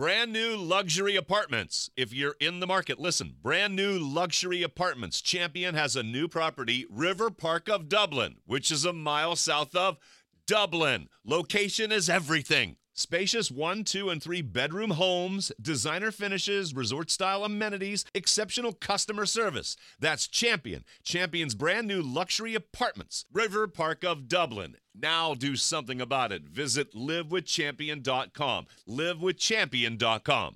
Brand new luxury apartments. If you're in the market, listen. Brand new luxury apartments. Champion has a new property, River Park of Dublin, which is a mile south of Dublin. Location is everything. Spacious 1, 2, and 3 bedroom homes, designer finishes, resort-style amenities, exceptional customer service. That's Champion. Champion's brand new luxury apartments, River Park of Dublin. Now do something about it. Visit livewithchampion.com. Livewithchampion.com.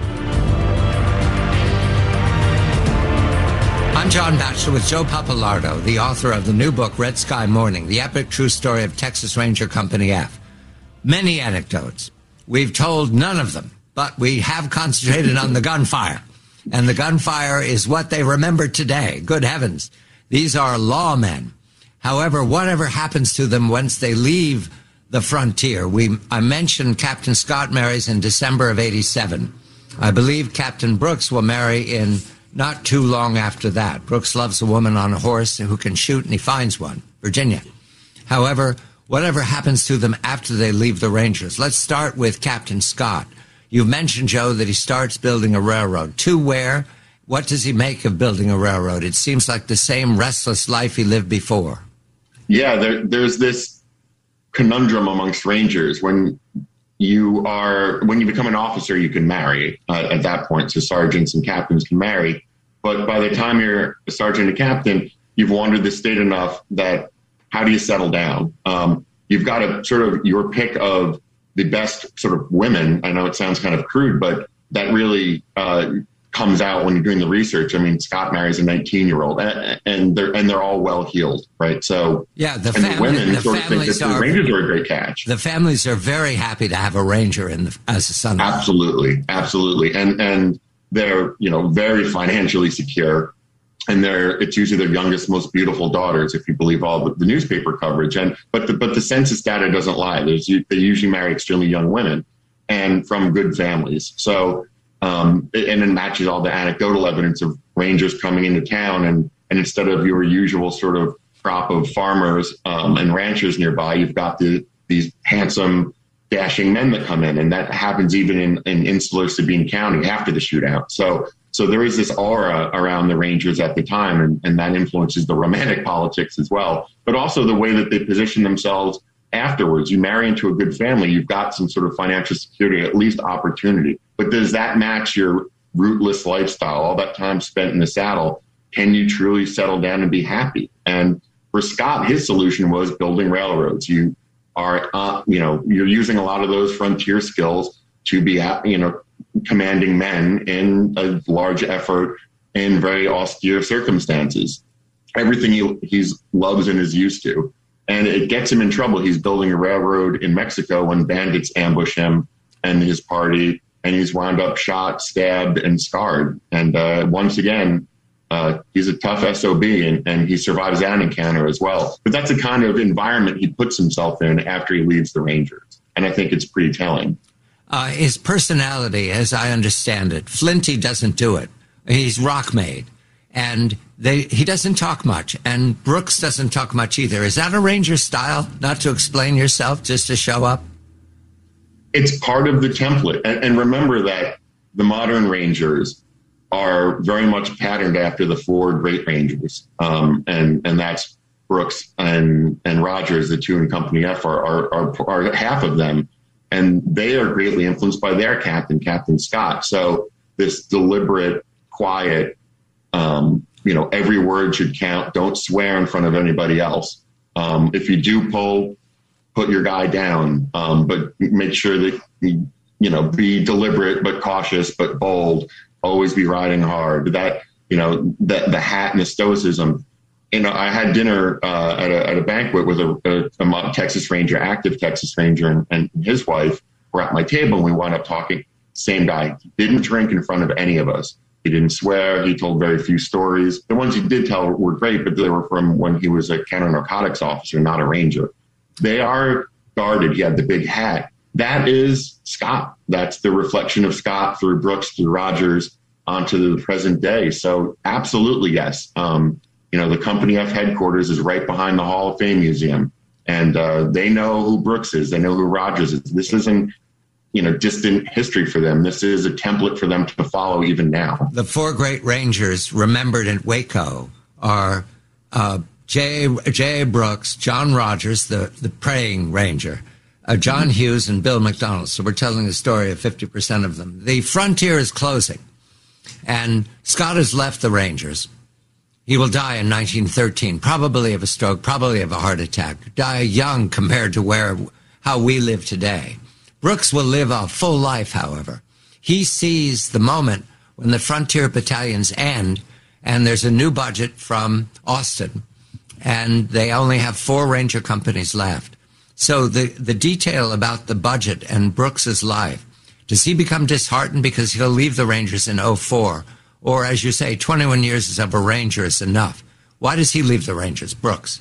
I'm John Batchelor with Joe Papalardo, the author of the new book, Red Sky Morning, the epic true story of Texas Ranger Company F. Many anecdotes. We've told none of them, but we have concentrated on the gunfire. And the gunfire is what they remember today. Good heavens. These are lawmen. However, whatever happens to them once they leave the frontier, I mentioned Captain Scott marries in December of 87. I believe Captain Brooks will marry in not too long after that. Brooks loves a woman on a horse who can shoot, and he finds one, Virginia. However, whatever happens to them after they leave the Rangers. Let's start with Captain Scott. You've mentioned, Joe, that he starts building a railroad. To where? What does he make of building a railroad? It seems like the same restless life he lived before. Yeah, there's this conundrum amongst Rangers. When you become an officer, you can marry at that point. So sergeants and captains can marry. But by the time you're a sergeant and captain, you've wandered the state enough that how do you settle down? You've got a sort of your pick of the best sort of women. I know it sounds kind of crude, but that really comes out when you're doing the research. I mean, Scott marries a 19-year-old, and they're all well heeled, right? So yeah, the women sort of think that the Rangers are a great catch. The families are very happy to have a Ranger as a son. Absolutely, and they're very financially secure. And it's usually their youngest, most beautiful daughters, if you believe all the newspaper coverage. But the census data doesn't lie. They usually marry extremely young women and from good families. So and it matches all the anecdotal evidence of Rangers coming into town, and instead of your usual sort of crop of farmers and ranchers nearby, you've got these handsome, dashing men that come in, and that happens even in insular Sabine County after the shootout. So there is this aura around the Rangers at the time, and that influences the romantic politics as well, but also the way that they position themselves afterwards. You marry into a good family, you've got some sort of financial security, at least opportunity. But does that match your rootless lifestyle, all that time spent in the saddle? Can you truly settle down and be happy? And for Scott, his solution was building railroads. You are, you're using a lot of those frontier skills to be, commanding men in a large effort in very austere circumstances. Everything he loves and is used to. And it gets him in trouble. He's building a railroad in Mexico when bandits ambush him and his party, and he's wound up shot, stabbed, and scarred. And once again, he's a tough SOB, and he survives that encounter as well. But that's the kind of environment he puts himself in after he leaves the Rangers. And I think it's pretty telling. His personality, as I understand it, Flinty doesn't do it. He's rock-made. And he doesn't talk much. And Brooks doesn't talk much either. Is that a Ranger style, not to explain yourself, just to show up? It's part of the template. And remember that the modern Rangers are very much patterned after the four great Rangers. And that's Brooks and Rogers, the two in Company F, are half of them. And they are greatly influenced by their captain, Captain Scott. So this deliberate, quiet, every word should count. Don't swear in front of anybody else. If you do put your guy down, but make sure that, be deliberate, but cautious, but bold, always be riding hard. That, the hat and the stoicism. I had dinner at a banquet with a Texas Ranger, active Texas Ranger, and his wife were at my table, and we wound up talking. Same guy. He didn't drink in front of any of us. He didn't swear. He told very few stories. The ones he did tell were great, but they were from when he was a counter-narcotics officer, not a ranger. They are guarded. He had the big hat. That is Scott. That's the reflection of Scott through Brooks, through Rogers, onto the present day. So absolutely, yes. The Company F headquarters is right behind the Hall of Fame Museum. And they know who Brooks is. They know who Rogers is. This isn't, distant history for them. This is a template for them to follow even now. The four great Rangers remembered in Waco are J.A. Brooks, John Rogers, the praying Ranger, John Hughes, and Bill McDonald. So we're telling the story of 50% of them. The frontier is closing, and Scott has left the Rangers. He will die in 1913, probably of a stroke, probably of a heart attack, die young compared to how we live today. Brooks will live a full life, however. He sees the moment when the frontier battalions end, and there's a new budget from Austin, and they only have 4 Ranger companies left. So the detail about the budget and Brooks's life, does he become disheartened because he'll leave the Rangers in 2004? Or, as you say, 21 years of a Ranger is enough. Why does he leave the Rangers, Brooks?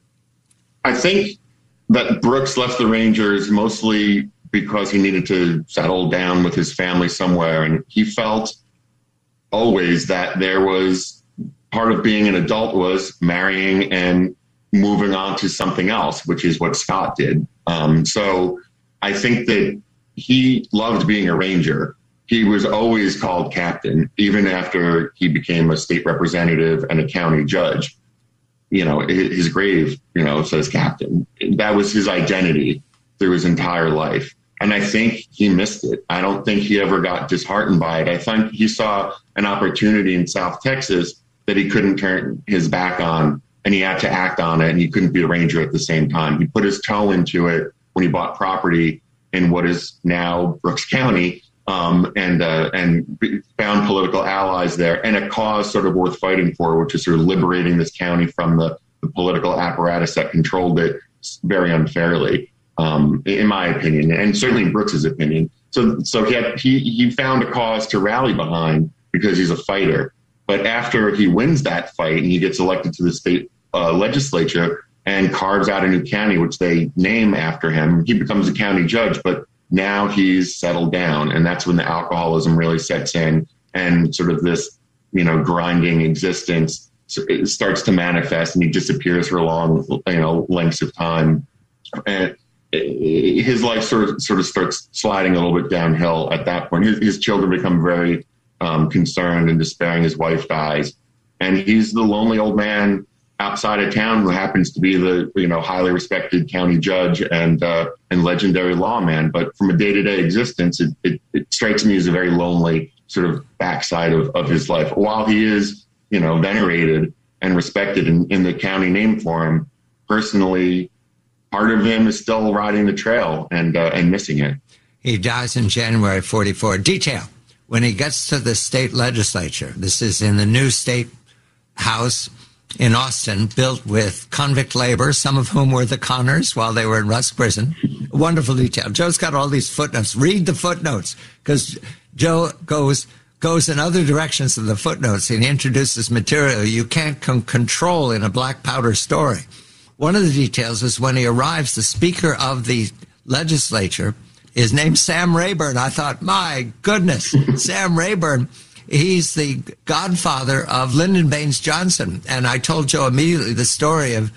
I think that Brooks left the Rangers mostly because he needed to settle down with his family somewhere. And he felt always that there was part of being an adult was marrying and moving on to something else, which is what Scott did. So I think that he loved being a Ranger. He was always called captain, even after he became a state representative and a county judge. His grave, says captain. That was his identity through his entire life. And I think he missed it. I don't think he ever got disheartened by it. I think he saw an opportunity in South Texas that he couldn't turn his back on, and he had to act on it, and he couldn't be a Ranger at the same time. He put his toe into it when he bought property in what is now Brooks County, and found political allies there, and a cause sort of worth fighting for, which is sort of liberating this county from the political apparatus that controlled it very unfairly, in my opinion, and certainly in Brooks's opinion. So he found a cause to rally behind because he's a fighter. But after he wins that fight and he gets elected to the state legislature and carves out a new county, which they name after him, he becomes a county judge. But now he's settled down, and that's when the alcoholism really sets in, and sort of this, grinding existence starts to manifest, and he disappears for long, lengths of time. And his life sort of starts sliding a little bit downhill at that point. His children become very concerned and despairing. His wife dies, and he's the lonely old man outside of town who happens to be the highly respected county judge and legendary lawman. But from a day-to-day existence, it strikes me as a very lonely sort of backside of his life. While he is venerated and respected in the county name for him, personally, part of him is still riding the trail and missing it. He dies in January 44. Detail: when he gets to the state legislature, this is in the new state house in Austin, built with convict labor, some of whom were the Connors while they were in Rusk Prison. Wonderful detail. Joe's got all these footnotes. Read the footnotes, because Joe goes in other directions than the footnotes, and he introduces material you can't control in a black powder story. One of the details is when he arrives, the Speaker of the legislature is named Sam Rayburn. I thought, my goodness, Sam Rayburn. He's the godfather of Lyndon Baines Johnson. And I told Joe immediately the story of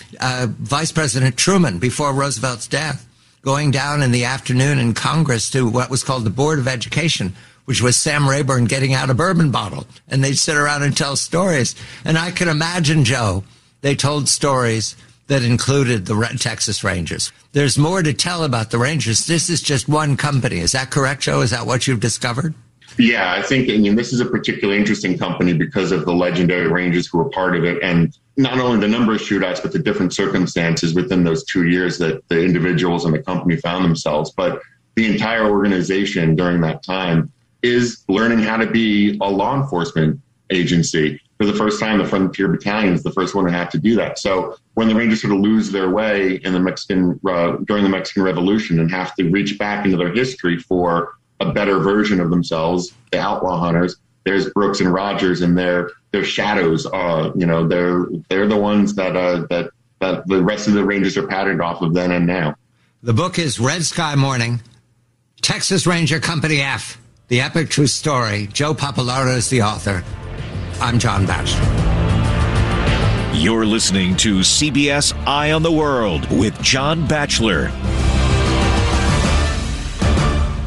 Vice President Truman before Roosevelt's death, going down in the afternoon in Congress to what was called the Board of Education, which was Sam Rayburn getting out a bourbon bottle. And they'd sit around and tell stories. And I can imagine, Joe, they told stories that included the Texas Rangers. There's more to tell about the Rangers. This is just one company. Is that correct, Joe? Is that what you've discovered? Yeah, I think this is a particularly interesting company because of the legendary Rangers who were part of it, and not only the number of shootouts, but the different circumstances within those 2 years that the individuals and the company found themselves. But the entire organization during that time is learning how to be a law enforcement agency. For the first time, the Frontier Battalion is the first one to have to do that. So when the Rangers sort of lose their way in the during the Mexican Revolution and have to reach back into their history for a better version of themselves, the outlaw hunters, there's Brooks and Rogers, and their shadows are, they're the ones that the rest of the Rangers are patterned off of then and now. The book is Red Sky Morning, Texas Ranger Company F, The Epic True Story. Joe Papalardo is the author. I'm John Batchelor. You're listening to CBS Eye on the World with John Batchelor.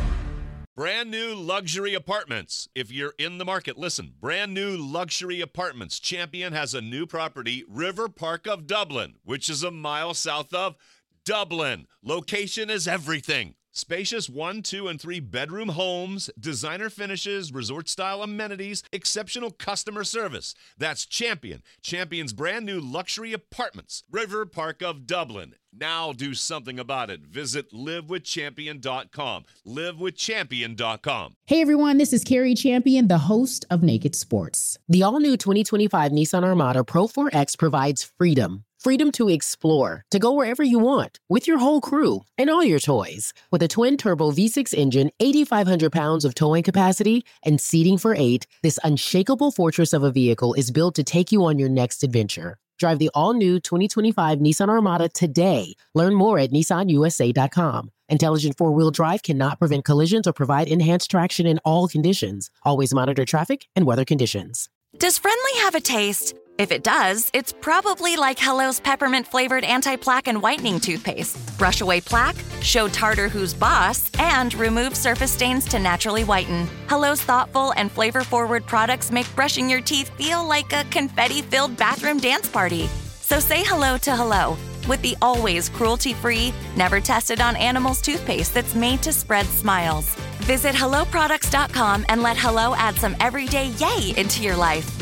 Brand new luxury apartments. If you're in the market, listen. Brand new luxury apartments. Champion has a new property, River Park of Dublin, which is a mile south of Dublin. Location is everything. Spacious 1, 2, and 3 bedroom homes, designer finishes, resort-style amenities, exceptional customer service. That's Champion. Champion's brand new luxury apartments, River Park of Dublin. Now do something about it. Visit livewithchampion.com. Livewithchampion.com. Hey everyone, this is Carrie Champion, the host of Naked Sports. The all-new 2025 Nissan Armada Pro 4X provides freedom. Freedom to explore, to go wherever you want, with your whole crew and all your toys. With a twin-turbo V6 engine, 8,500 pounds of towing capacity, and seating for 8, this unshakable fortress of a vehicle is built to take you on your next adventure. Drive the all-new 2025 Nissan Armada today. Learn more at nissanusa.com. Intelligent four-wheel drive cannot prevent collisions or provide enhanced traction in all conditions. Always monitor traffic and weather conditions. Does Friendly have a taste? If it does, it's probably like Hello's peppermint-flavored anti-plaque and whitening toothpaste. Brush away plaque, show tartar who's boss, and remove surface stains to naturally whiten. Hello's thoughtful and flavor-forward products make brushing your teeth feel like a confetti-filled bathroom dance party. So say hello to Hello with the always cruelty-free, never-tested-on-animals toothpaste that's made to spread smiles. Visit HelloProducts.com and let Hello add some everyday yay into your life.